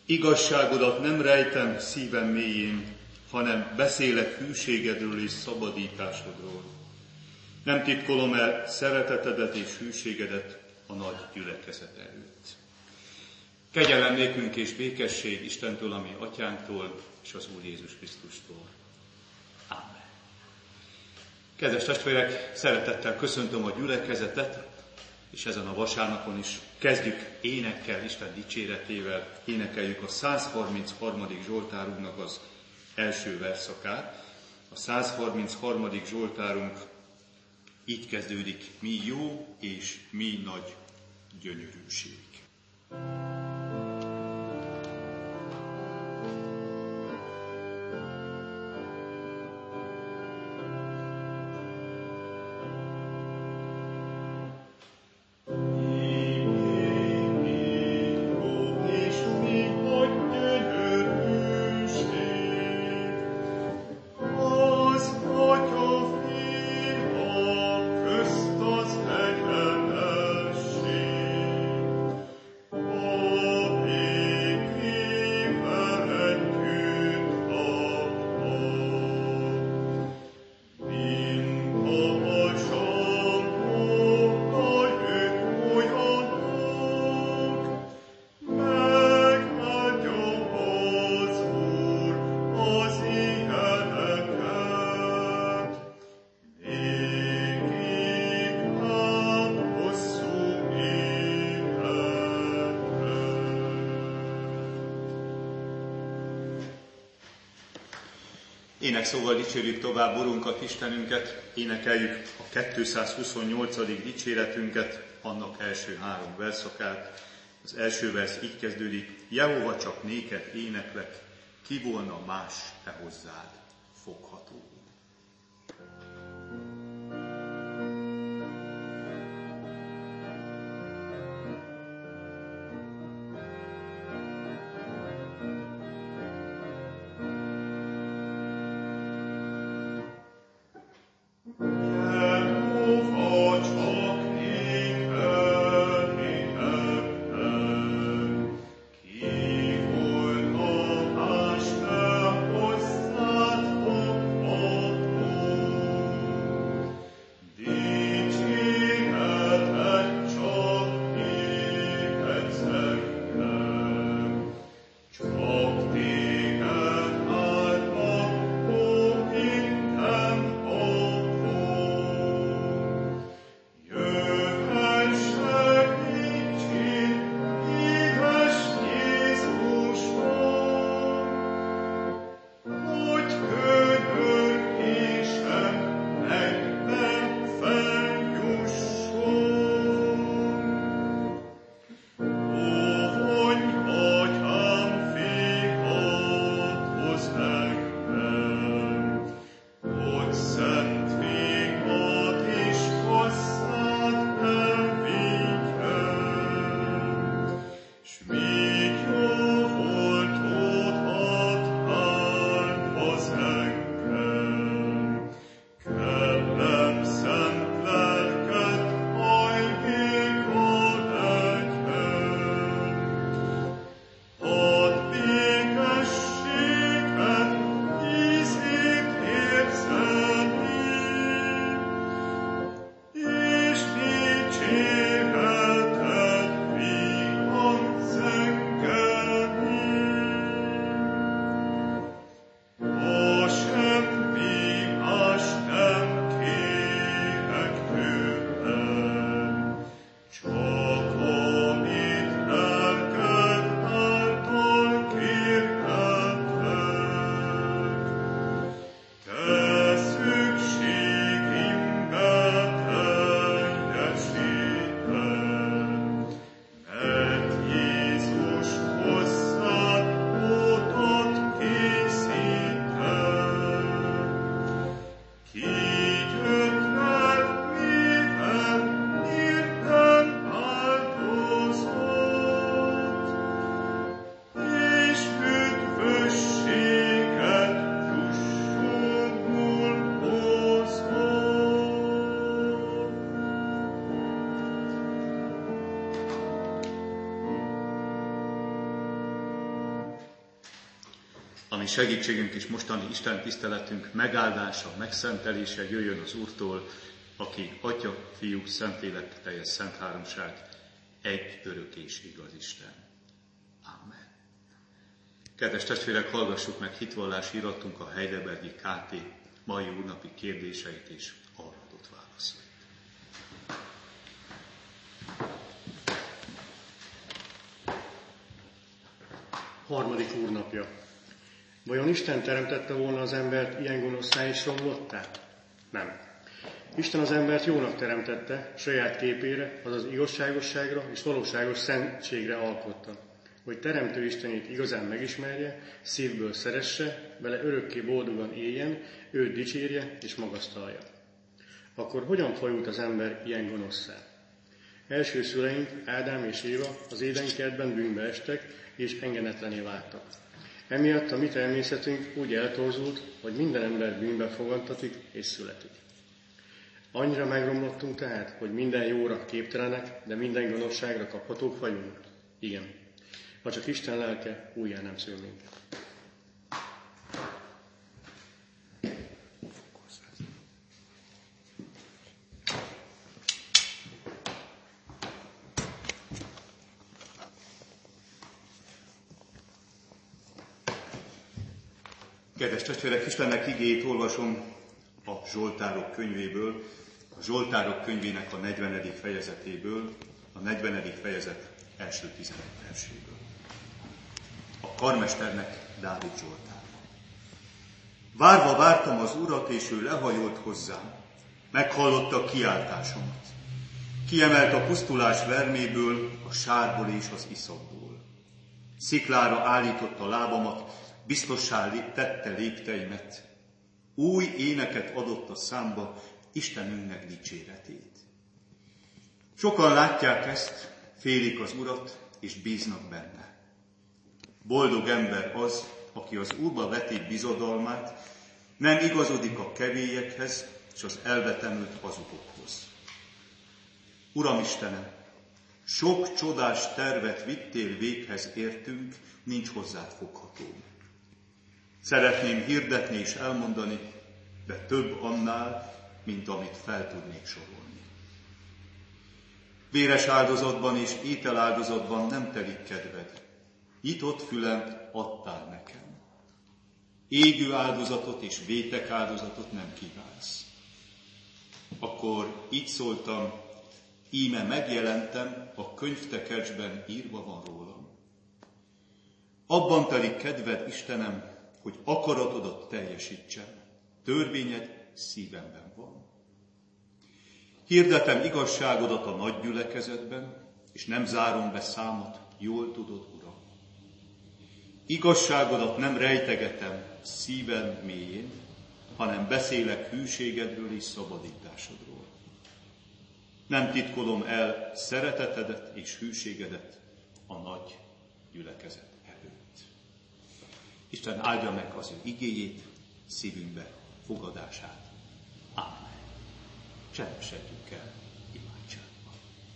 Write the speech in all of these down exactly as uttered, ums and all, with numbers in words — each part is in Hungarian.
Igazságodat nem rejtem szívem mélyén, hanem beszélek hűségedről és szabadításodról. Nem titkolom el szeretetedet és hűségedet a nagy gyülekezet előtt. Kegyelem nékünk és békesség Istentől, ami Atyánktól és az Úr Jézus Krisztustól. Ámen. Kedves testvérek, szeretettel köszöntöm a gyülekezetet, és ezen a vasárnapon is kezdjük énekkel, Isten dicséretével, énekeljük a százharmincharmadik Zsoltárunknak az első verszakát. A százharmincharmadik Zsoltárunk így kezdődik: mi jó és mi nagy gyönyörűség. Énekszóval dicsérjük tovább Urunkat, Istenünket, énekeljük a kétszázhuszonnyolcadik dicséretünket, annak első három verszakát. Az első versz így kezdődik: Jehova, csak néked éneklek, ki volna más te hozzád fogható. Oh ami segítségünk és mostani Isten tiszteletünk megáldása, megszentelése jöjjön az Úrtól, aki Atya, Fiú, Szentlélek, teljes szent háromság, egy örök és igaz Isten. Amen. Kedves testvérek, hallgassuk meg hitvallási iratunk a Heidelbergi ká té mai úrnapi kérdéseit és arra adott válaszait. Harmadik úrnapja. Vajon Isten teremtette volna az embert ilyen gonoszszá és romlottá? Nem. Isten az embert jónak teremtette, saját képére, azaz igazságosságra és valóságos szentségre alkotta, hogy teremtő Istenét igazán megismerje, szívből szeresse, vele örökké boldogan éljen, őt dicsérje és magasztalja. Akkor hogyan fajult az ember ilyen gonoszszá? Első szüleink, Ádám és Éva az édenkertben bűnbe estek és engedetlené váltak. Emiatt a mi természetünk úgy eltorzult, hogy minden ember bűnbe fogantatik és születik. Annyira megromlottunk tehát, hogy minden jóra képtelenek, de minden gonoszságra kaphatók vagyunk? Igen. Ha csak Isten lelke újjá nem szül minket. Kedves testvérek, Istennek igéjét olvasom a Zsoltárok könyvéből, a Zsoltárok könyvének a negyvenedik fejezetéből, a negyvenedik fejezet első tizenegy verséből. A karmesternek Dávid Zsoltár. Várva vártam az Urat, és ő lehajolt hozzám, meghallotta kiáltásomat. Kiemelt a pusztulás verméből, a sárból és az iszapból. Sziklára állította lábamat, biztossá tette lépteimet. Új éneket adott a számba, Istenünknek dicséretét. Sokan látják ezt, félik az Urat, és bíznak benne. Boldog ember az, aki az Úrba veti bizodalmát, nem igazodik a kevélyekhez, és az elvetemült hazugokhoz. Uram Istenem, sok csodás tervet vittél véghez értünk, nincs hozzád fogható. Szeretném hirdetni és elmondani, de több annál, mint amit fel tudnék sorolni. Véres áldozatban és ételáldozatban nem telik kedved. Nyitott fülem adtál nekem. Égő áldozatot és vétek áldozatot nem kívánsz. Akkor így szóltam, íme megjelentem, a könyvtekercsben írva van rólam. Abban telik kedved, Istenem, hogy akaratodat teljesítsem. Törvényed szívemben van. Hirdetem igazságodat a nagy gyülekezetben, és nem zárom be számot, jól tudod, Uram. Igazságodat nem rejtegetem szívem mélyén, hanem beszélek hűségedről és szabadításodról. Nem titkolom el szeretetedet és hűségedet a nagy gyülekezet előtt. Isten áldja meg az ő igéjét, szívünkbe fogadását. Amen. Csendesedjünk el imádságban.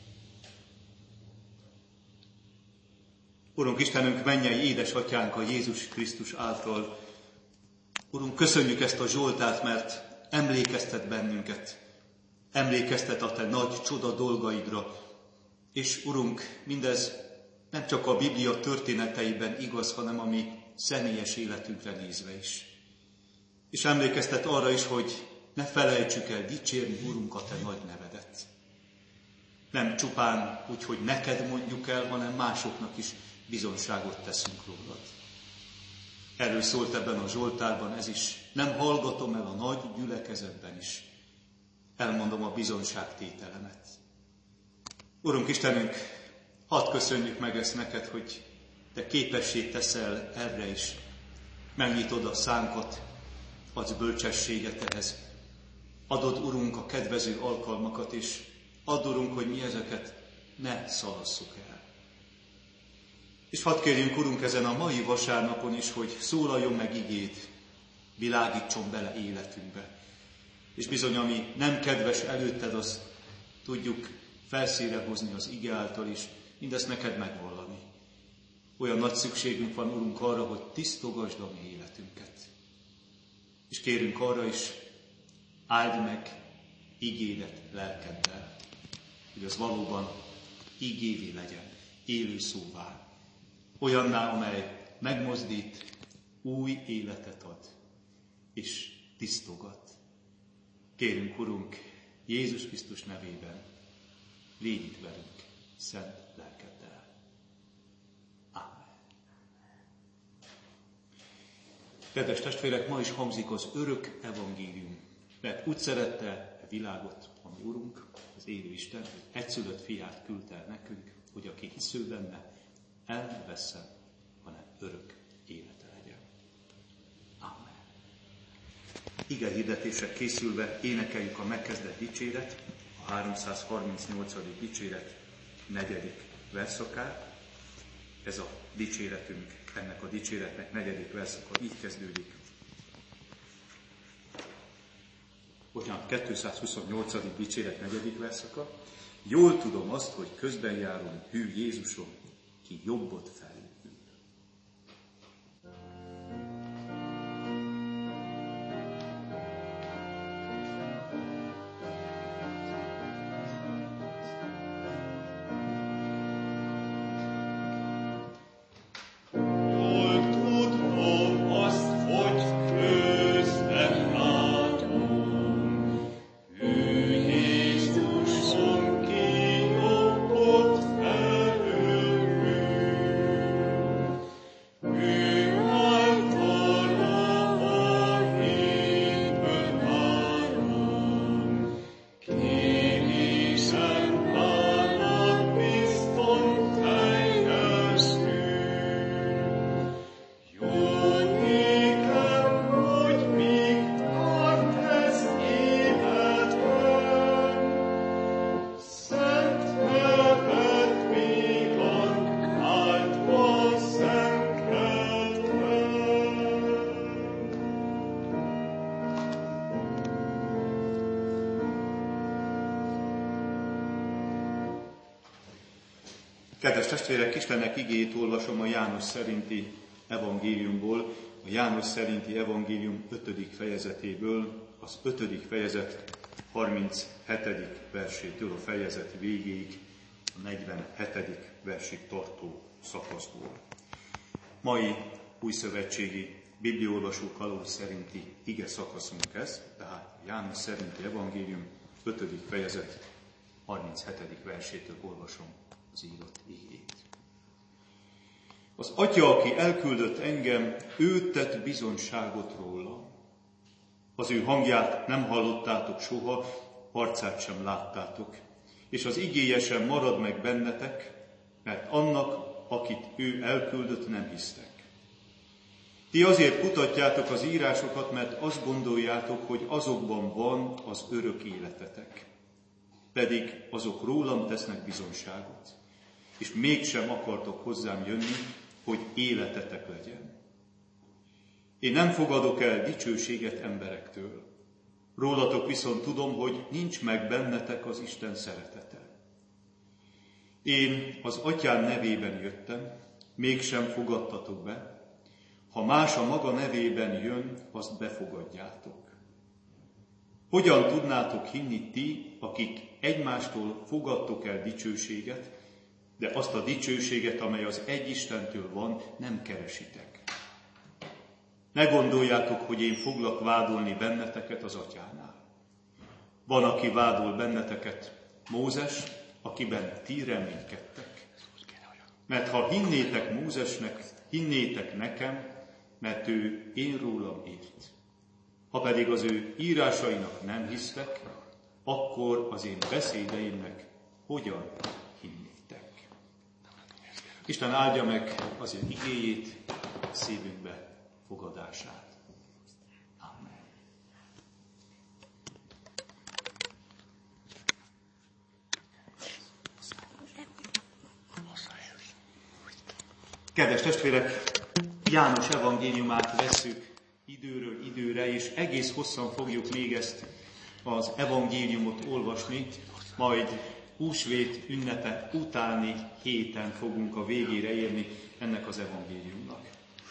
Urunk Istenünk, mennyei édesatyánk a Jézus Krisztus által. Urunk, köszönjük ezt a Zsoltárt, mert emlékeztet bennünket. Emlékeztet a te nagy csoda dolgaidra. És Urunk, mindez nem csak a Biblia történeteiben igaz, hanem a mi személyes életünkre nézve is. És emlékeztet arra is, hogy ne felejtsük el dicsérni, Urunk, a te nagy nevedet. Nem csupán úgy, hogy neked mondjuk el, hanem másoknak is bizonyságot teszünk rólad. Erről szólt ebben a Zsoltárban ez is. Nem hallgatom el a nagy gyülekezetben is. Elmondom a bizonyságtételemet. Urunk Istenünk, hadd köszönjük meg ezt neked, hogy te képessé teszel erre is. Megnyitod a szánkat, adsz bölcsességet ehhez. Adod, Urunk, a kedvező alkalmakat, és add, Urunk, hogy mi ezeket ne szalasszuk el. És hadd kérjünk, Urunk, ezen a mai vasárnapon is, hogy szólaljon meg igéd, világítson bele életünkbe. És bizony, ami nem kedves előtted, azt tudjuk felszínre hozni az ige által is, mindezt neked megvallani. olyan nagy szükségünk van, Urunk, arra, hogy tisztogasd a mi életünket. És kérünk arra is, áld meg igédet lelkeddel, hogy az valóban igévé legyen, élő szóvá, olyanná, amely megmozdít, új életet ad, és tisztogat. Kérünk, Urunk, Jézus Krisztus nevében, légy itt velünk, szent lelkeddel. Ámen. Kedves testvérek, ma is hangzik az örök evangélium, mert úgy szerette a világot, a mi Urunk, az élő Isten, hogy egyszülött fiát küldte el nekünk, hogy aki hisző benne, el ne vesszen, hanem örök élete legyen. Amen. Ige hirdetésre készülve énekeljük a megkezdett dicséret, a háromszázharmincnyolcadik dicséret negyedik verszakát. Ez a dicséretünk, ennek a dicséretnek negyedik verszaka így kezdődik. Bocsánat, kétszázhuszonnyolcadik dicséret negyedik verszaka. Jól tudom azt, hogy közben járom, hű Jézusom, ki jobbot felül ül. Kedves testvérek, Istennek igéjét olvasom a János szerinti evangéliumból, a János szerinti evangélium ötödik fejezetéből, az ötödik fejezet harminchetedik versétől a fejezet végéig, a negyvenhetedik versig tartó szakaszból. Mai újszövetségi bibliaolvasó kalóz szerinti ige szakaszunk ez, tehát János szerinti evangélium ötödik fejezet harminchetedik versétől olvasom az írott igét. Az Atya, aki elküldött engem, ő tett bizonyságot rólam. Az ő hangját nem hallottátok soha, arcát sem láttátok, és az igéje sem marad meg bennetek, mert annak, akit ő elküldött, nem hisztek. Ti azért kutatjátok az írásokat, mert azt gondoljátok, hogy azokban van az örök életetek. Pedig azok rólam tesznek bizonyságot, és mégsem akartok hozzám jönni, hogy életetek legyen. Én nem fogadok el dicsőséget emberektől. Rólatok viszont tudom, hogy nincs meg bennetek az Isten szeretete. Én az Atyám nevében jöttem, mégsem fogadtatok be. Ha más a maga nevében jön, azt befogadjátok. Hogyan tudnátok hinni ti, akik egymástól fogadtok el dicsőséget, de azt a dicsőséget, amely az egy Istentől van, nem keresitek? Ne gondoljátok, hogy én foglak vádolni benneteket az Atyánál. Van, aki vádol benneteket, Mózes, akiben ti reménykedtek. Mert ha hinnétek Mózesnek, hinnétek nekem, mert ő én rólam írt. Ha pedig az ő írásainak nem hisztek, akkor az én beszédeimnek hogyan hinnétek? Isten áldja meg az ő igéjét, szívünkbe fogadását. Amen. Kedves testvérek, János evangéliumát vesszük időről időre, és egész hosszan fogjuk még ezt az evangéliumot olvasni, majd húsvét ünnepe utáni héten fogunk a végére érni ennek az evangéliumnak.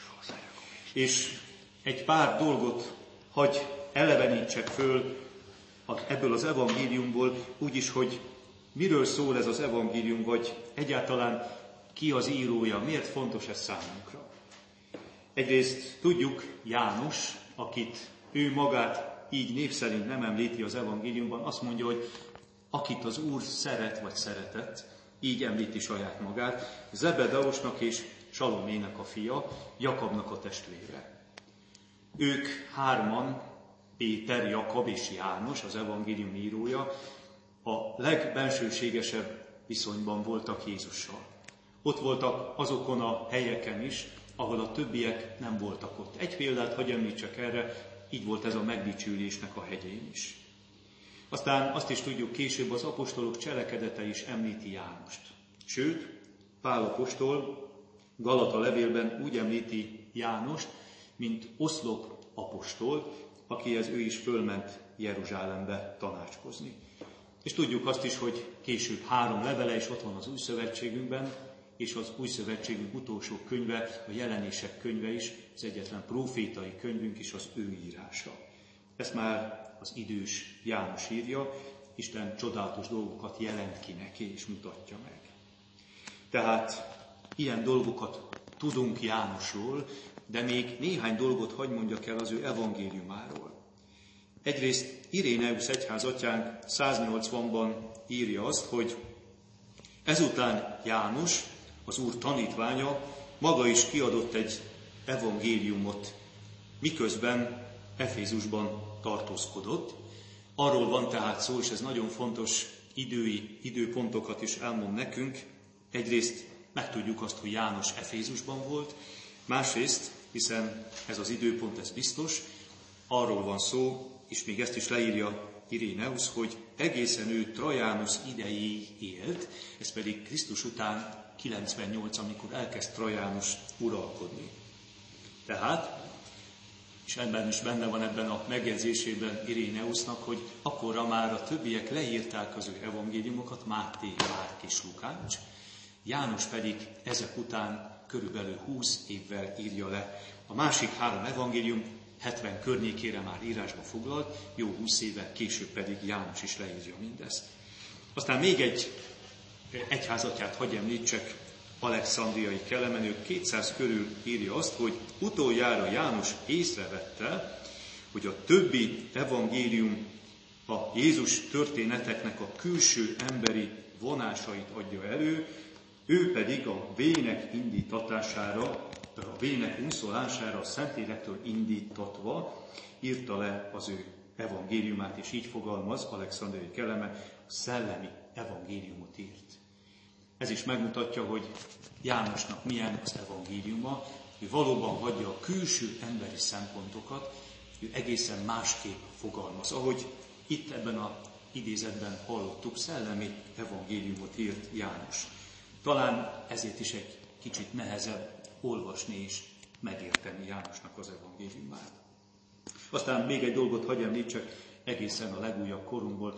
És egy pár dolgot hagy elevenítsek föl ebből az evangéliumból, úgyis, hogy miről szól ez az evangélium, vagy egyáltalán ki az írója, miért fontos ez számunkra. Egyrészt tudjuk, János, akit ő magát így név szerint nem említi az evangéliumban, azt mondja, hogy akit az Úr szeret vagy szeretett, így említi saját magát, Zebedeusnak és Salomének a fia, Jakabnak a testvére. Ők hárman, Péter, Jakab és János, az evangélium írója, a legbensőségesebb viszonyban voltak Jézussal. Ott voltak azokon a helyeken is, ahol a többiek nem voltak ott. Egy példát hagy említsek erre, így volt ez a megdicsülésnek a hegyén is. Aztán azt is tudjuk, később az apostolok cselekedete is említi Jánost. Sőt, Pál apostol Galata levélben úgy említi Jánost, mint oszlop apostol, akihez ő is fölment Jeruzsálembe tanácskozni. És tudjuk azt is, hogy később három levele is ott van az Új Szövetségünkben, és az Új Szövetségünk utolsó könyve, a Jelenések könyve is, az egyetlen prófétai könyvünk is az ő írása. Ezt már az idős János írja, Isten csodálatos dolgokat jelent ki neki és mutatja meg. Tehát ilyen dolgokat tudunk Jánosról, de még néhány dolgot hagy mondjak el az ő evangéliumáról. Egyrészt Iréneusz egyházatyánk száznyolcvanban írja azt, hogy ezután János, az Úr tanítványa, maga is kiadott egy evangéliumot, miközben Efézusban tartózkodott. Arról van tehát szó, és ez nagyon fontos idői, időpontokat is elmond nekünk. Egyrészt megtudjuk azt, hogy János Efézusban volt, másrészt, hiszen ez az időpont, ez biztos, arról van szó, és még ezt is leírja Iréneusz, hogy egészen ő Trajanus idejéig élt, ez pedig Krisztus után kilencvennyolc, amikor elkezd Trajanus uralkodni. Tehát, és ebben is benne van ebben a megjegyzésében Iréneusznak, hogy akkorra már a többiek leírták az ő evangéliumokat, Máté, Márk és Lukács, János pedig ezek után körülbelül húsz évvel írja le. A másik három evangélium hetven környékére már írásba foglalt, jó húsz éve később pedig János is leírja mindezt. Aztán még egy egyházatyát hagy említsek, alexandriai kelemenő kétszáz körül írja azt, hogy utoljára János észrevette, hogy a többi evangélium a Jézus történeteknek a külső emberi vonásait adja elő, ő pedig a vének indítatására, a vének unszolására a Szentlélektől indítatva írta le az ő evangéliumát, és így fogalmaz Alexandriai keleme, a szellemi evangéliumot írt. Ez is megmutatja, hogy Jánosnak milyen az evangéliuma, ő valóban hagyja a külső emberi szempontokat, ő egészen másképp fogalmaz. Ahogy itt ebben az idézetben hallottuk, szellemi evangéliumot írt János. Talán ezért is egy kicsit nehezebb olvasni és megérteni Jánosnak az evangéliumát. Aztán még egy dolgot hagy említsek egészen a legújabb korunkból.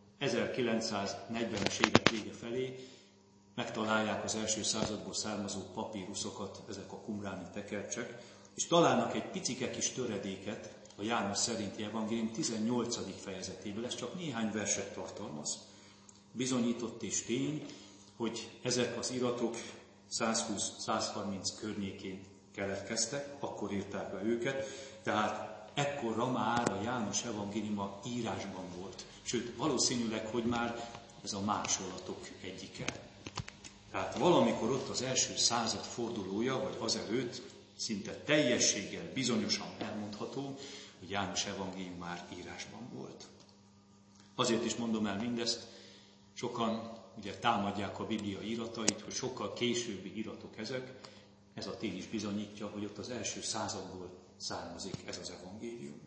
ezerkilencszáznegyvenes évek vége felé megtalálják az első századból származó papíruszokat, ezek a qumráni tekercsek, és találnak egy picike kis töredéket a János szerinti evangélium tizennyolcadik fejezetéből, ez csak néhány verset tartalmaz. Bizonyított és tény, hogy ezek az iratok százhúsz-százharminc környékén keletkeztek, akkor írták be őket, tehát ekkorra már a János evangéliuma írásban volt. Sőt, valószínűleg, hogy már ez a másolatok egyike. Tehát valamikor ott az első század fordulója, vagy azelőtt szinte teljességgel bizonyosan elmondható, hogy János evangélium már írásban volt. Azért is mondom el mindezt, sokan ugye támadják a Biblia iratait, hogy sokkal későbbi iratok ezek, ez a tény is bizonyítja, hogy ott az első századból származik ez az evangélium.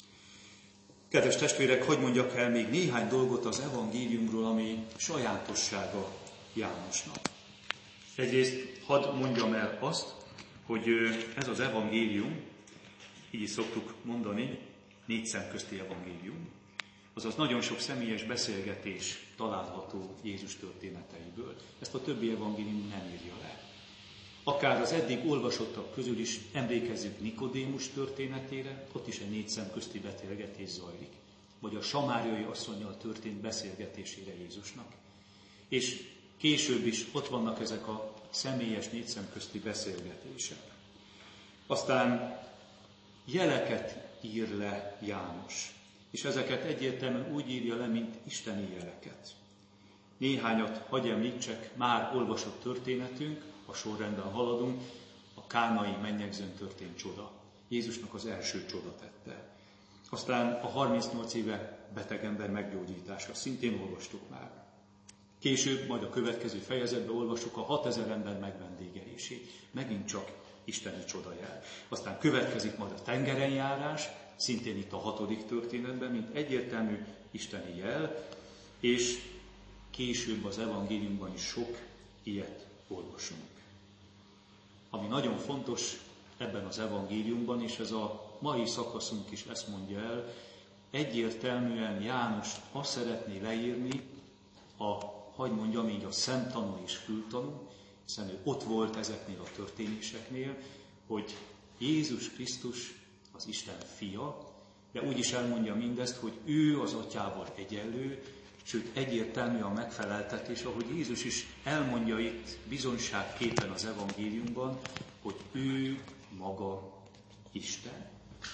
Kedves testvérek, hogy mondjak el még néhány dolgot az evangéliumról, ami sajátossága Jánosnak. Egyrészt hadd mondjam el azt, hogy ez az evangélium, így is szoktuk mondani, négy szem közti evangélium. Azaz nagyon sok személyes beszélgetés található Jézus történeteiből. Ezt a többi evangélium nem írja le. Akár az eddig olvasottak közül is emlékezzük Nikodémus történetére, ott is egy négy szem közti beszélgetés zajlik. Vagy a samáriai asszonnyal történt beszélgetésére Jézusnak. És később is ott vannak ezek a személyes négy szem közti beszélgetések. Aztán jeleket ír le János, és ezeket egyértelműen úgy írja le, mint isteni jeleket. Néhányat hagy említsek, már olvasott történetünk, a sorrendben haladunk, a kánai mennyegzőn történt csoda. Jézusnak az első csoda tette. Aztán a harmincnyolc éve beteg ember meggyógyítása, szintén olvastuk már. Később, majd a következő fejezetben olvassuk a hatezer ember megvendégelését. Megint csak isteni csodajel. Aztán következik majd a tengerenjárás, szintén itt a hatodik történetben, mint egyértelmű isteni jel, és később az evangéliumban is sok ilyet olvasunk. Ami nagyon fontos ebben az evangéliumban, és ez a mai szakaszunk is ezt mondja el, egyértelműen János azt szeretné leírni, a, hogy mondjam így, a szemtanú és fültanú, hiszen ő ott volt ezeknél a történéseknél, hogy Jézus Krisztus az Isten fia, de úgy is elmondja mindezt, hogy ő az atyával egyenlő, sőt egyértelmű a megfeleltetés, ahogy Jézus is elmondja itt bizonyságképpen az evangéliumban, hogy ő maga Isten.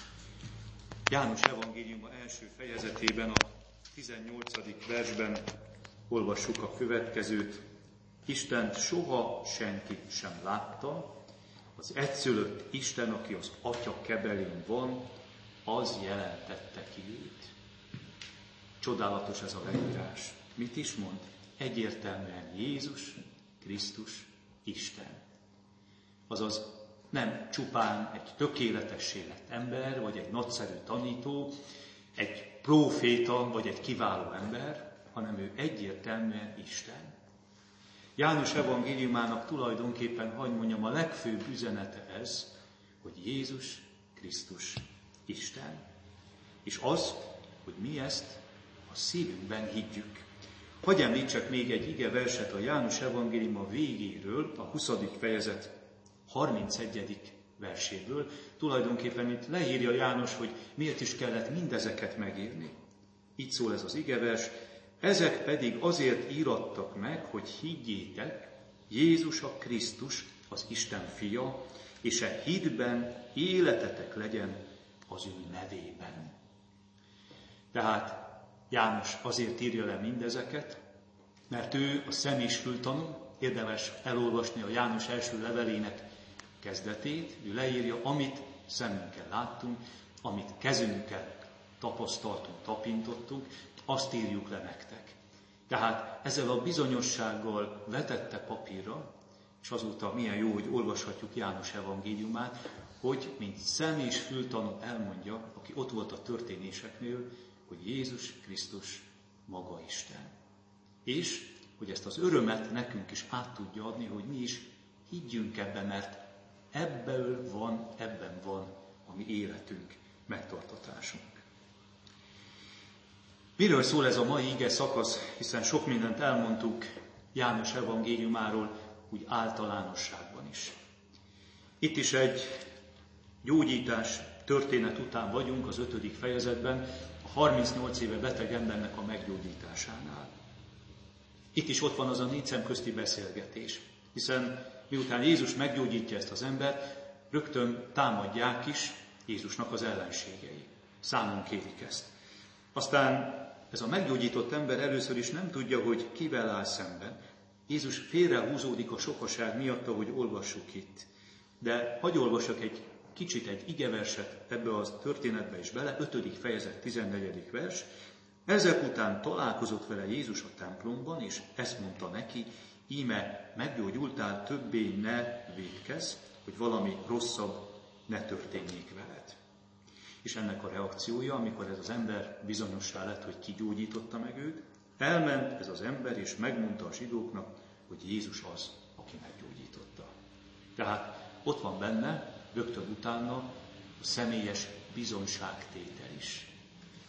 János evangéliuma első fejezetében a tizennyolcadik versben olvassuk a következőt. Istent soha senki sem látta, az egyszülött Isten, aki az Atya kebelén van, az jelentette ki őt. Csodálatos ez a leírás. Mit is mond? Egyértelműen Jézus Krisztus Isten. Azaz nem csupán egy tökéletessé lett ember, vagy egy nagyszerű tanító, egy próféta, vagy egy kiváló ember, hanem ő egyértelműen Isten. János evangéliumának tulajdonképpen, hadd mondjam, a legfőbb üzenete ez, hogy Jézus Krisztus Isten. És az, hogy mi ezt a szívünkben higgyük. Hadd említsek még egy ige verset a János evangéliuma végéről, a huszadik fejezet harmincegyedik verséből. Tulajdonképpen itt leírja János, hogy miért is kellett mindezeket megírni. Így szól ez az igevers. Ezek pedig azért írattak meg, hogy higgyétek, Jézus a Krisztus, az Isten fia, és e hitben életetek legyen az ő nevében. Tehát János azért írja le mindezeket, mert ő a szem és fültanú, érdemes elolvasni a János első levelének kezdetét, ő leírja, amit szemünkkel láttunk, amit kezünkkel tapasztaltunk, tapintottunk, azt írjuk le nektek. Tehát ezzel a bizonyossággal vetette papírra, és azóta milyen jó, hogy olvashatjuk János evangéliumát, hogy mint szem és fültanú elmondja, aki ott volt a történéseknél, hogy Jézus Krisztus maga Isten. És hogy ezt az örömet nekünk is át tudja adni, hogy mi is higgyünk ebben, mert ebből van, ebben van a mi életünk, megtartatásunk. Miről szól ez a mai ige szakasz, hiszen sok mindent elmondtuk János evangéliumáról, úgy általánosságban is. Itt is egy gyógyítás történet után vagyunk az ötödik fejezetben, a harmincnyolc éve beteg embernek a meggyógyításánál. Itt is ott van az a négy szem közti beszélgetés, hiszen miután Jézus meggyógyítja ezt az embert, rögtön támadják is Jézusnak az ellenségei. Számon kérik ezt. Aztán ez a meggyógyított ember először is nem tudja, hogy kivel áll szemben. Jézus félrehúzódik a sokaság miatt, ahogy olvassuk itt. De hadd olvassak egy kicsit egy igeverset ebbe a történetbe is bele, ötödik fejezet, tizennegyedik vers. Ezek után találkozott vele Jézus a templomban, és ezt mondta neki, íme meggyógyultál, többé ne vétkezz, hogy valami rosszabb ne történjék veled. És ennek a reakciója, amikor ez az ember bizonyossá lett, hogy ki gyógyította meg őt, elment ez az ember, és megmondta a zsidóknak, hogy Jézus az, aki meggyógyította. Tehát ott van benne, rögtön utána a személyes bizonyságtétel is.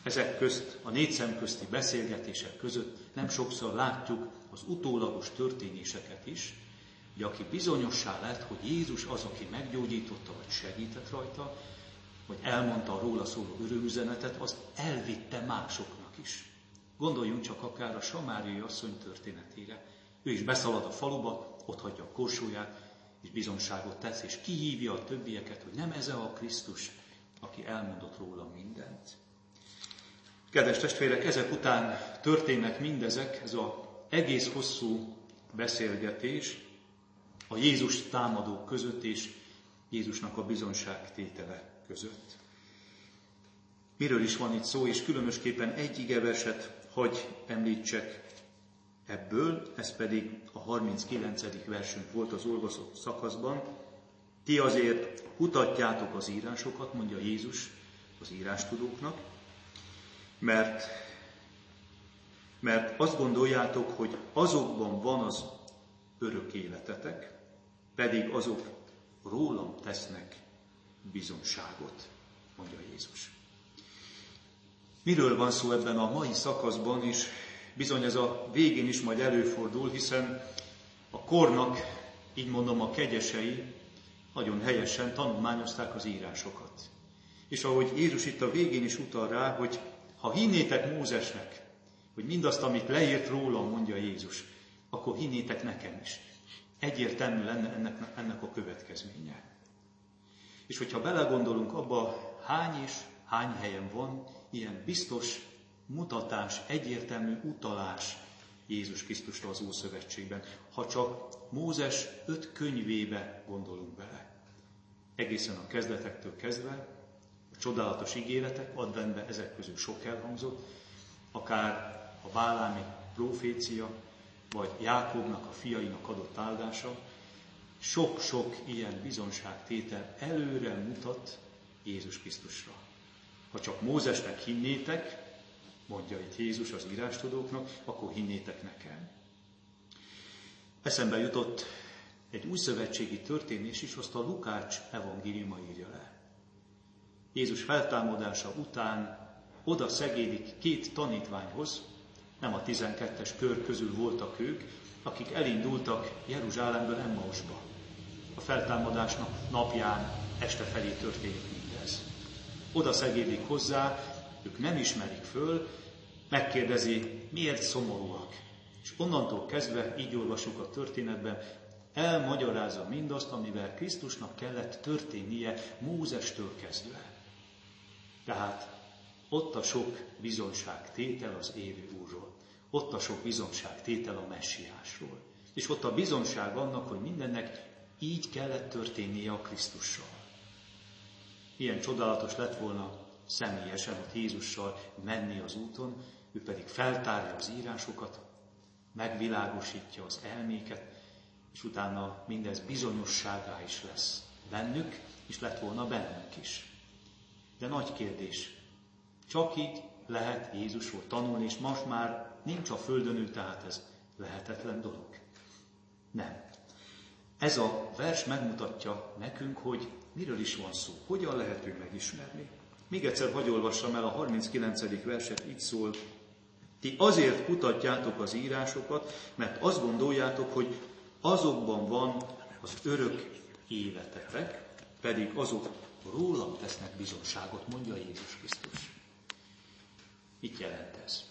Ezek közt, a négy szem közti beszélgetések között nem sokszor látjuk az utólagos történéseket is, hogy aki bizonyossá lett, hogy Jézus az, aki meggyógyította, vagy segített rajta, vagy elmondta a róla szóló örömüzenetet, azt elvitte másoknak is. Gondoljunk csak akár a samáriai asszony történetére. Ő is beszalad a faluba, ott hagyja a korsóját, és bizonságot tesz, és kihívja a többieket, hogy nem ez a Krisztus, aki elmondott róla mindent. Kedves testvérek, ezek után történnek mindezek, ez az egész hosszú beszélgetés a Jézus támadók között és Jézusnak a bizonságtétele között. Miről is van itt szó, és különösképpen egy igeverset hagy említsek ebből, ez pedig a harminckilencedik versünk volt az olvasott szakaszban. Ti azért kutatjátok az írásokat, mondja Jézus az írástudóknak, mert, mert azt gondoljátok, hogy azokban van az örök életetek, pedig azok rólam tesznek bizonságot, mondja Jézus. Miről van szó ebben a mai szakaszban, és bizony ez a végén is majd előfordul, hiszen a kornak, így mondom, a kegyesei nagyon helyesen tanulmányozták az írásokat. És ahogy Jézus itt a végén is utal rá, hogy ha hinnétek Mózesnek, hogy mindazt, amit leírt rólam, mondja Jézus, akkor hinnétek nekem is. Egyértelmű lenne ennek, ennek a következménye. És hogyha belegondolunk abba, hány és hány helyen van ilyen biztos mutatás, egyértelmű utalás Jézus Krisztusra az Ószövetségben, ha csak Mózes öt könyvébe gondolunk bele. Egészen a kezdetektől kezdve, a csodálatos ígéretek, adventben ezek közül sok elhangzott, akár a bálámi profécia, vagy Jákobnak, a fiainak adott áldása, sok-sok ilyen bizonságtétel előre mutat Jézus Krisztusra. Ha csak Mózesnek hinnétek, mondja itt Jézus az írástudóknak, akkor hinnétek nekem. Eszembe jutott egy újszövetségi történés is, azt a Lukács evangéliuma írja le. Jézus feltámadása után oda szegédik két tanítványhoz, nem a tizenkettes kör közül voltak ők, akik elindultak Jeruzsálemből Emmausba. A feltámadásnak napján este felé történik mindez. Oda szegédik hozzá, ők nem ismerik föl, megkérdezi, miért szomorúak. És onnantól kezdve, így olvasjuk a történetben, elmagyarázza mindazt, amivel Krisztusnak kellett történnie Mózestől kezdve. Tehát ott a sok bizonságtétel az élő Úrról. Ott a sok bizonságtétel a messiásról. És ott a bizonság annak, hogy mindennek így kellett történnie a Krisztussal. Ilyen csodálatos lett volna személyesen ott Jézussal menni az úton, ő pedig feltárja az írásokat, megvilágosítja az elméket, és utána mindez bizonyosságá is lesz bennük, és lett volna bennünk is. De nagy kérdés, csak így lehet Jézusról tanulni, és most már nincs a földön ő, tehát ez lehetetlen dolog. Nem. Ez a vers megmutatja nekünk, hogy miről is van szó, hogyan lehet ő megismerni. Még egyszer hadd olvassam el a harminckilencedik verset, így szól: ti azért kutatjátok az írásokat, mert azt gondoljátok, hogy azokban van az örök életetek, pedig azok rólam tesznek bizonságot, mondja Jézus Krisztus. Mit jelent ez?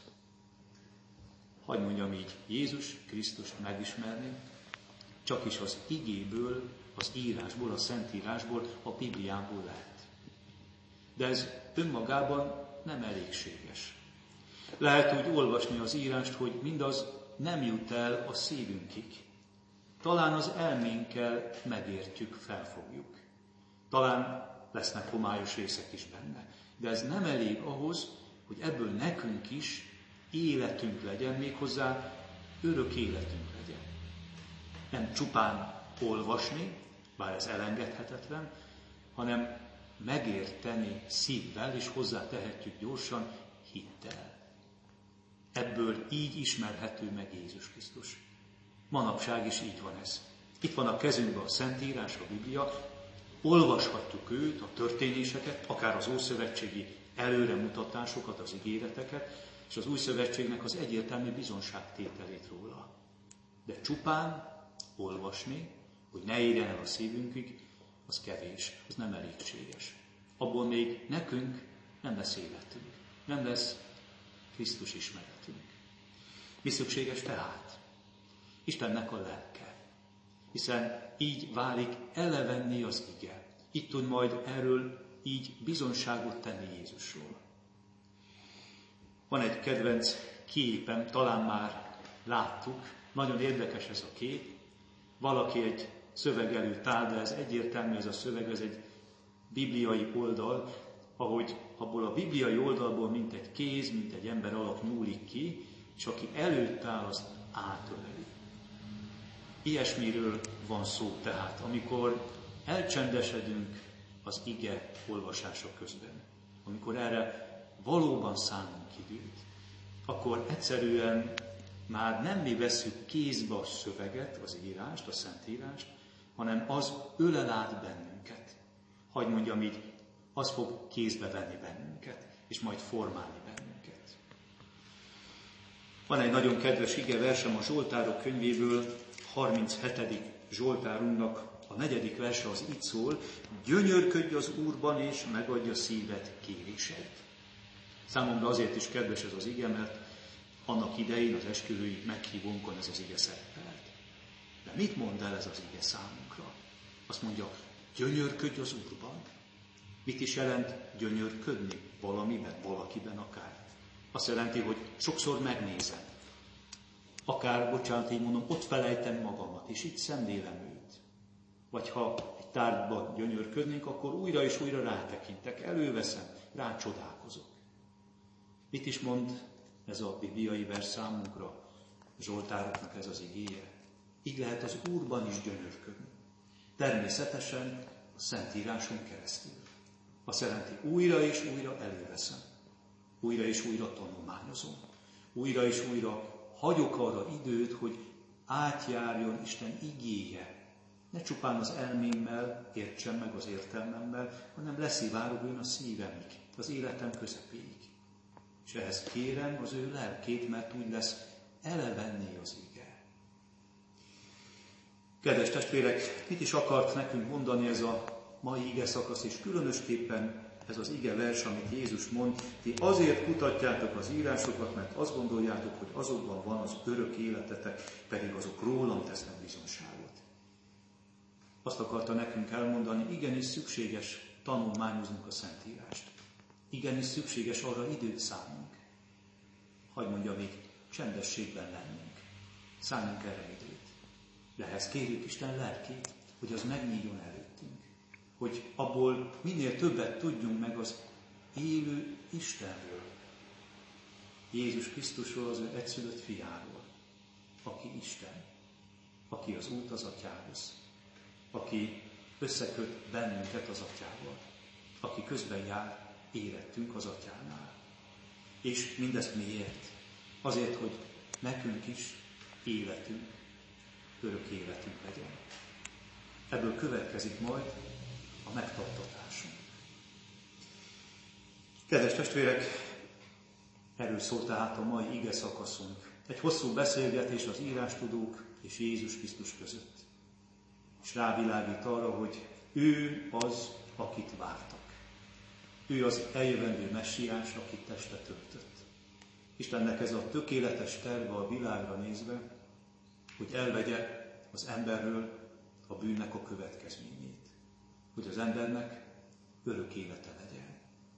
Hadd mondjam így, Jézus Krisztust megismerni, csak is az igéből, az írásból, a Szentírásból, a Bibliából lehet. De ez önmagában nem elégséges. Lehet úgy olvasni az írást, hogy mindaz nem jut el a szívünkig. Talán az elménkkel megértjük, felfogjuk. Talán lesznek homályos részek is benne. De ez nem elég ahhoz, hogy ebből nekünk is életünk legyen, méghozzá örök életünk legyen. Nem csupán olvasni, bár ez elengedhetetlen, hanem megérteni szívvel, és hozzátehetjük gyorsan hittel. Ebből így ismerhető meg Jézus Krisztus. Manapság is így van ez. Itt van a kezünkben a Szentírás, a Biblia, olvashatjuk őt, a történéseket, akár az ószövetségi előremutatásokat, az ígéreteket, és az új szövetségnek az egyértelmű bizonságtételét róla. De csupán olvasni, hogy ne érjen el a szívünkig, az kevés, az nem elégséges. Abból még nekünk nem lesz életünk, nem lesz Krisztus ismeretünk. Mi szükséges tehát? Istennek a lelke. Hiszen így válik elevenni az ige. Itt tud majd erről így bizonságot tenni Jézusról. Van egy kedvenc képem, talán már láttuk, nagyon érdekes ez a kép. Valaki egy szöveg előtt áll, de ez egyértelmű, ez a szöveg, ez egy bibliai oldal, ahogy abból a bibliai oldalból mint egy kéz, mint egy ember alak nyúlik ki, és aki előtt áll, azt átöleli. Ilyesmiről van szó tehát, amikor elcsendesedünk az ige olvasása közben, amikor erre valóban szánunk időt, akkor egyszerűen már nem mi vesszük kézbe a szöveget, az írást, a szentírást, hanem az ölel át bennünket. Hagy mondjam így, az fog kézbe venni bennünket, és majd formálni bennünket. Van egy nagyon kedves igeversem a Zsoltárok könyvéből, harminchetedik Zsoltárunknak a negyedik verse az így szól: gyönyörködj az Úrban, és megadja szíved kéréseit. Számomra azért is kedves ez az ige, mert annak idején az esküvői meghívónkon ez az ige szerepelt. De mit mond el ez az ige számunkra? Azt mondja, gyönyörködj az Úrban. Mit is jelent gyönyörködni? Valamiben, valakiben akár. Azt jelenti, hogy sokszor megnézem. Akár, bocsánat, így mondom, ott felejtem magamat, és így szemlélem őt. Vagy ha egy tárgyban gyönyörködnénk, akkor újra és újra rátekintek, előveszem, rácsodálkozok. Mit is mond ez a bibliai vers számunkra? Zsoltároknak ez az igéje. Így lehet az Úrban is gyönyörködni. Természetesen a Szentíráson keresztül. Azt jelenti, újra és újra előveszem. Újra és újra tanulmányozom. Újra és újra hagyok arra időt, hogy átjárjon Isten igéje. Ne csupán az elmémmel értsem meg az értelmemmel, hanem leszivárogjon a szívemig, az életem közepéig. És ehhez kérem az ő lelkét, mert úgy lesz elevenni az ige. Kedves testvérek, mit is akart nekünk mondani ez a mai ige szakasz, és különösképpen ez az ige vers, amit Jézus mond, ti azért kutatjátok az írásokat, mert azt gondoljátok, hogy azokban van az örök életetek, pedig azok rólam tesznek bizonságot. Azt akarta nekünk elmondani, igenis szükséges tanulmányoznunk a Szentírást. Igenis szükséges arra időt szánnunk. Hagy mondja, még csendességben lennünk. Szánjunk erre időt. De ehhez kérjük Isten lelkét, hogy az megnyíljon előttünk. Hogy abból minél többet tudjunk meg az élő Istenről. Jézus Krisztusról, az ő egyszülött fiáról. Aki Isten. Aki az út az Atyához. Aki összeköt bennünket az Atyával. Aki közben jár érettünk az Atyánál. És mindezt miért? Azért, hogy nekünk is életünk, örök életünk legyen. Ebből következik majd a megtartatásunk. Kedves testvérek, erről szól tehát a mai ige szakaszunk. Egy hosszú beszélgetés az írástudók és Jézus Krisztus között. És rávilágít arra, hogy ő az, akit vártak. Ő az eljövendő messiás, akit testet öltött. Istennek ez a tökéletes terve a világra nézve, hogy elvegye az emberről a bűnnek a következményét. Hogy az embernek örök élete legyen.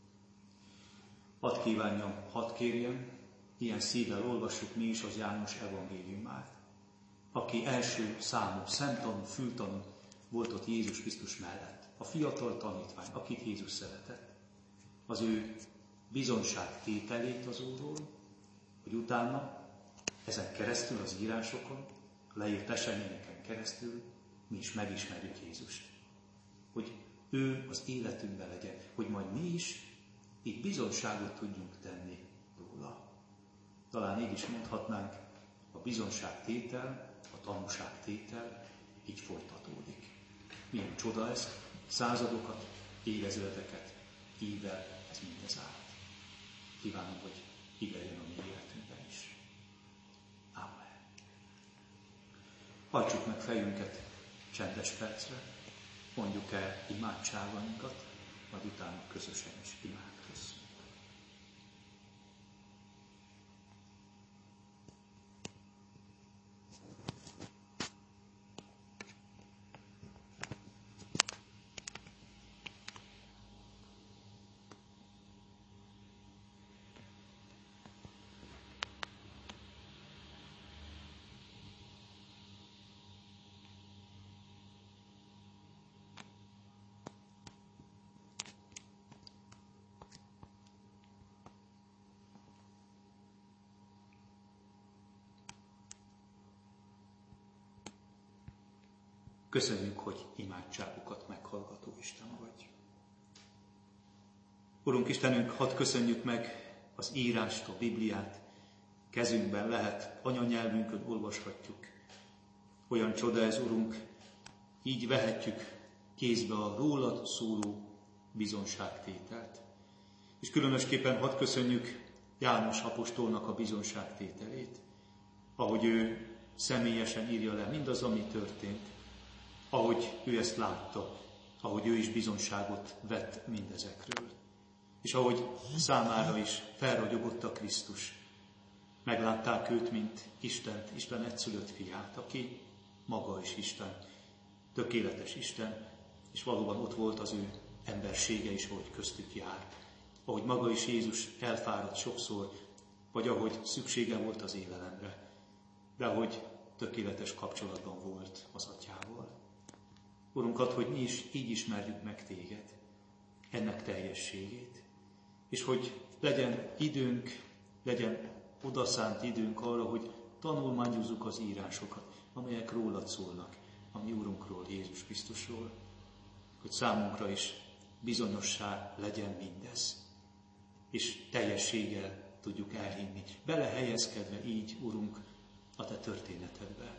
Hadd kívánjam, hadd kérjem, ilyen szívvel olvassuk mi is az János evangéliumát, aki első számú szemtanú, fültanú volt ott Jézus Krisztus mellett. A fiatal tanítvány, akit Jézus szeretett. Az ő bizonságtételét az Úrról, hogy utána ezen keresztül az írásokon, leírt eseményeken keresztül mi is megismerjük Jézust. Hogy ő az életünkben legyen, hogy majd mi is így bizonságot tudjunk tenni róla. Talán így is mondhatnánk, a bizonságtétel, a tanúságtétel így folytatódik. Milyen csoda ez, századokat, évezredeket, ível ez mindez át. Kívánom, hogy így legyen a mi életünkben is. Amen. Hajtsuk meg fejünket csendes percre, mondjuk el imádságainkat, majd utána közösen is imádkozzunk. Köszönjük, hogy imádságokat meghallgató Isten vagy. Urunk Istenünk, hadd köszönjük meg az írást, a Bibliát. Kezünkben lehet, anyanyelvünkön olvashatjuk. Olyan csoda ez, Urunk, így vehetjük kézbe a rólad szóló bizonságtételt. És különösképpen hadd köszönjük János apostolnak a bizonságtételét, ahogy ő személyesen írja le mindaz, ami történt, ahogy ő ezt látta, ahogy ő is bizonságot vett mindezekről. És ahogy számára is felragyogott a Krisztus. Meglátták őt, mint Istent, Isten egyszülött fiát, aki maga is Isten, tökéletes Isten, és valóban ott volt az ő embersége is, ahogy köztük jár. Ahogy maga is Jézus elfáradt sokszor, vagy ahogy szüksége volt az élelemre, de ahogy tökéletes kapcsolatban volt az Atyával. Urunk, add, hogy mi is így ismerjük meg téged, ennek teljességét, és hogy legyen időnk, legyen odaszánt időnk arra, hogy tanulmányozzuk az írásokat, amelyek rólad szólnak, a mi Urunkról, Jézus Krisztusról, hogy számunkra is bizonyossá legyen mindez, és teljességgel tudjuk elhinni, belehelyezkedve így, Urunk, a te történetedbe.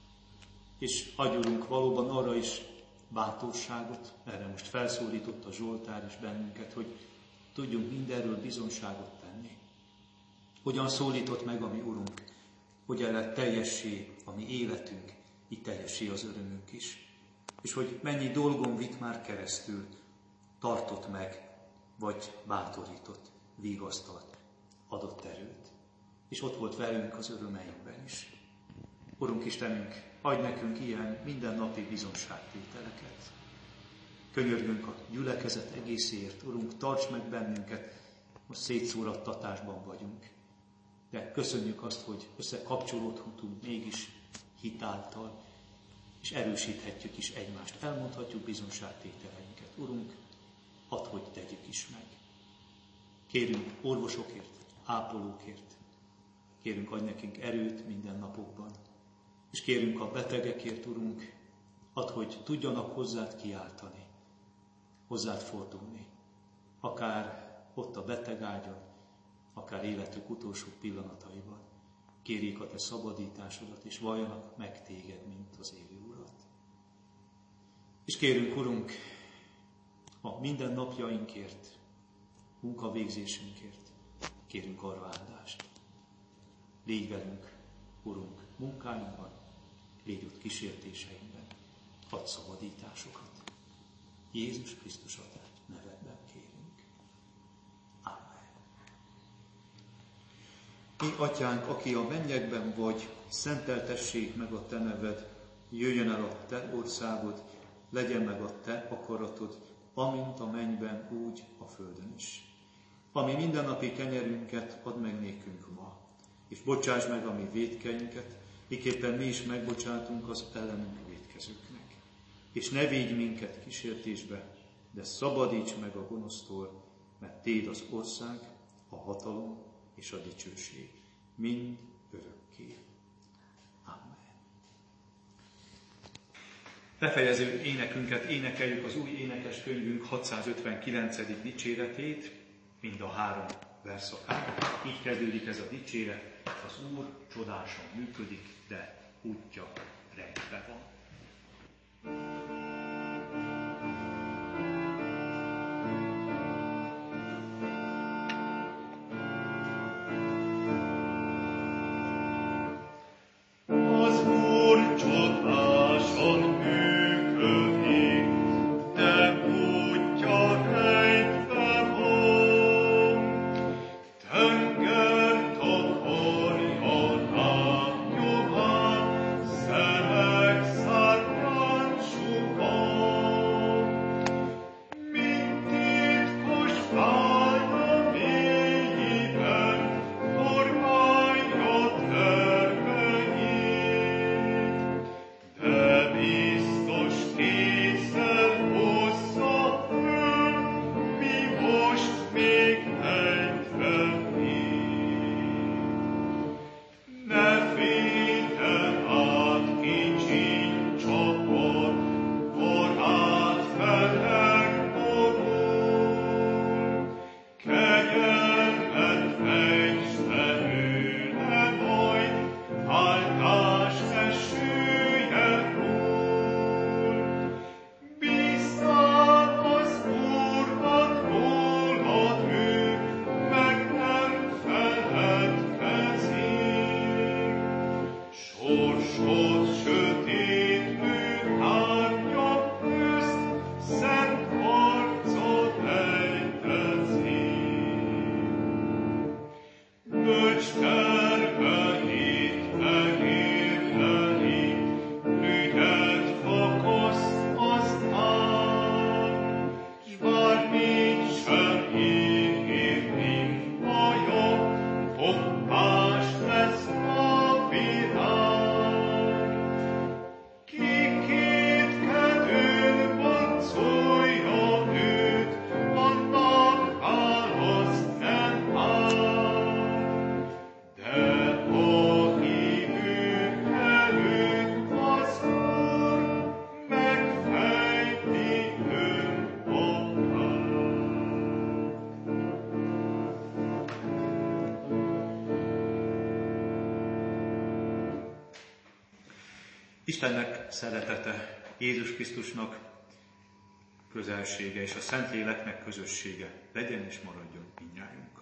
És adj, Urunk, valóban arra is bátorságot, erre most felszólított a Zsoltár is bennünket, hogy tudjunk mindenről bizonságot tenni. Hogyan szólított meg a mi Urunk, hogy lett teljessé a mi életünk, így teljessé az örömünk is. És hogy mennyi dolgon vitt már keresztül, tartott meg, vagy bátorított, vigasztalt, adott erőt. És ott volt velünk az örömeinkben is. Urunk Istenünk, adj nekünk ilyen mindennapi bizonságtételeket. Könyörgünk a gyülekezet egészéért, Urunk, tarts meg bennünket, most szétszórattatásban vagyunk. De köszönjük azt, hogy összekapcsolódhatunk mégis hitáltal, és erősíthetjük is egymást. Elmondhatjuk bizonságtételeinket. Urunk, add, hogy tegyük is meg. Kérünk orvosokért, ápolókért. Kérünk, adj nekünk erőt minden napokban. És kérünk a betegekért, Urunk, add, hogy tudjanak hozzád kiáltani, hozzád fordulni. Akár ott a betegágyon, akár életük utolsó pillanataiban. Kérjék a te szabadításodat, és valljanak meg téged, mint az élő Urat. És kérünk, Urunk, a minden napjainkért, munkavégzésünkért, kérünk arra áldást. Légy velünk, Urunk, munkáinkban, légy ott kísértéseinkben, add szabadításokat. Jézus Krisztus a te nevedben kérünk. Amen. Mi, Atyánk, aki a mennyekben vagy, szenteltessék meg a te neved, jöjjön el a te országod, legyen meg a te akaratod, amint a mennyben, úgy a földön is. Ami mindennapi kenyerünket add meg nékünk ma, és bocsáss meg a mi vétkeinket, miképpen mi is megbocsátunk az ellenünk vétkezőknek. És ne védj minket kísértésbe, de szabadíts meg a gonosztól, mert téd az ország, a hatalom és a dicsőség, mind örökké. Amen. Befejező énekünket énekeljük, az új énekeskönyvünk hatszázötvenkilencedik dicséretét, mind a három verszakán. Így kezdődik ez a dicséret: az Úr csodásan működik, de útja rejtve van. Istennek szeretete, Jézus Krisztusnak közelsége és a Szentléleknek közössége legyen és maradjon mindnyájunkkal.